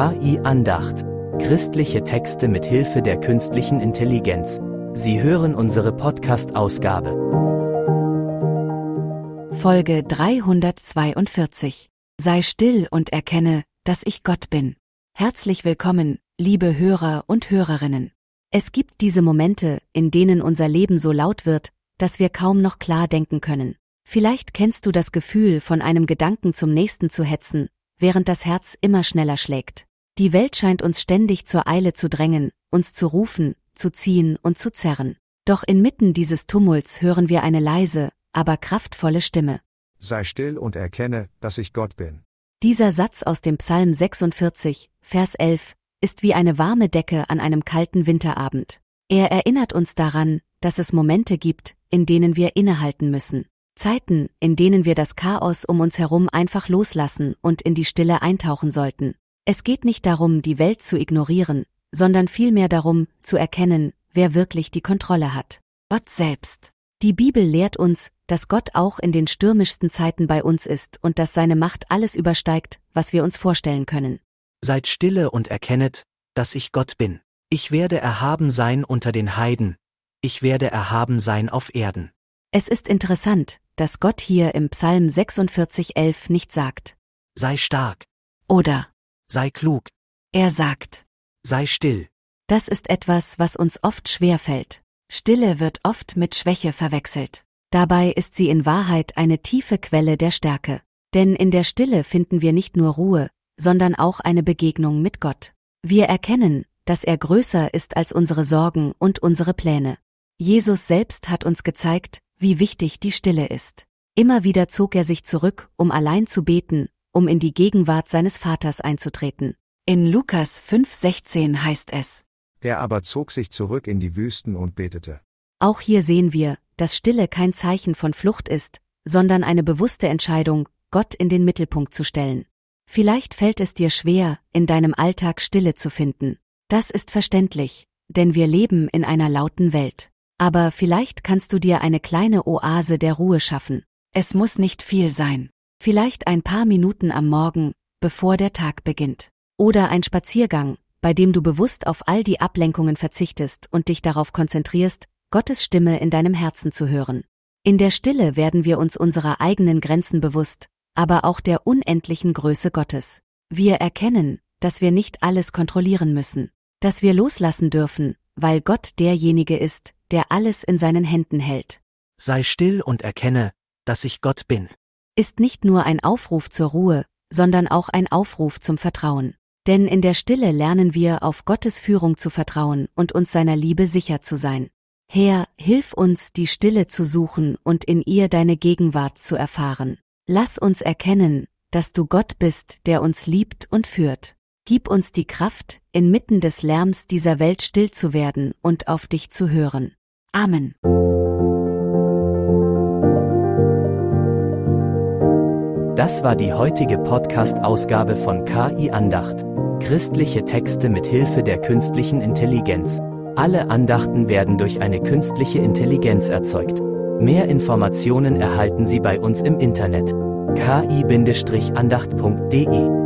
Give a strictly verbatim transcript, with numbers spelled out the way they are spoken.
K I-Andacht. Christliche Texte mit Hilfe der künstlichen Intelligenz. Sie hören unsere Podcast-Ausgabe. Folge dreihundertzweiundvierzig. Sei still und erkenne, dass ich Gott bin. Herzlich willkommen, liebe Hörer und Hörerinnen. Es gibt diese Momente, in denen unser Leben so laut wird, dass wir kaum noch klar denken können. Vielleicht kennst du das Gefühl, von einem Gedanken zum nächsten zu hetzen, während das Herz immer schneller schlägt. Die Welt scheint uns ständig zur Eile zu drängen, uns zu rufen, zu ziehen und zu zerren. Doch inmitten dieses Tumults hören wir eine leise, aber kraftvolle Stimme. Sei still und erkenne, dass ich Gott bin. Dieser Satz aus dem Psalm sechsundvierzig, Vers elf, ist wie eine warme Decke an einem kalten Winterabend. Er erinnert uns daran, dass es Momente gibt, in denen wir innehalten müssen. Zeiten, in denen wir das Chaos um uns herum einfach loslassen und in die Stille eintauchen sollten. Es geht nicht darum, die Welt zu ignorieren, sondern vielmehr darum, zu erkennen, wer wirklich die Kontrolle hat. Gott selbst. Die Bibel lehrt uns, dass Gott auch in den stürmischsten Zeiten bei uns ist und dass seine Macht alles übersteigt, was wir uns vorstellen können. Seid stille und erkennet, dass ich Gott bin. Ich werde erhaben sein unter den Heiden. Ich werde erhaben sein auf Erden. Es ist interessant, dass Gott hier im Psalm sechsundvierzig, elf nicht sagt: Sei stark. Oder Sei klug. er sagt: Sei still. Das ist etwas, was uns oft schwerfällt. Stille wird oft mit Schwäche verwechselt. Dabei ist sie in Wahrheit eine tiefe Quelle der Stärke. Denn in der Stille finden wir nicht nur Ruhe, sondern auch eine Begegnung mit Gott. Wir erkennen, dass er größer ist als unsere Sorgen und unsere Pläne. Jesus selbst hat uns gezeigt, wie wichtig die Stille ist. Immer wieder zog er sich zurück, um allein zu beten, um in die Gegenwart seines Vaters einzutreten. In Lukas fünf, sechzehn heißt es: Er aber zog sich zurück in die Wüsten und betete. Auch hier sehen wir, dass Stille kein Zeichen von Flucht ist, sondern eine bewusste Entscheidung, Gott in den Mittelpunkt zu stellen. Vielleicht fällt es dir schwer, in deinem Alltag Stille zu finden. Das ist verständlich, denn wir leben in einer lauten Welt. Aber vielleicht kannst du dir eine kleine Oase der Ruhe schaffen. Es muss nicht viel sein. Vielleicht ein paar Minuten am Morgen, bevor der Tag beginnt. Oder ein Spaziergang, bei dem du bewusst auf all die Ablenkungen verzichtest und dich darauf konzentrierst, Gottes Stimme in deinem Herzen zu hören. In der Stille werden wir uns unserer eigenen Grenzen bewusst, aber auch der unendlichen Größe Gottes. Wir erkennen, dass wir nicht alles kontrollieren müssen, dass wir loslassen dürfen, weil Gott derjenige ist, der alles in seinen Händen hält. Sei still und erkenne, dass ich Gott bin. Ist nicht nur ein Aufruf zur Ruhe, sondern auch ein Aufruf zum Vertrauen. Denn in der Stille lernen wir, auf Gottes Führung zu vertrauen und uns seiner Liebe sicher zu sein. Herr, hilf uns, die Stille zu suchen und in ihr deine Gegenwart zu erfahren. Lass uns erkennen, dass du Gott bist, der uns liebt und führt. Gib uns die Kraft, inmitten des Lärms dieser Welt still zu werden und auf dich zu hören. Amen. Das war die heutige Podcast-Ausgabe von K I-Andacht. Christliche Texte mit Hilfe der künstlichen Intelligenz. Alle Andachten werden durch eine künstliche Intelligenz erzeugt. Mehr Informationen erhalten Sie bei uns im Internet: k i Bindestrich andacht punkt de.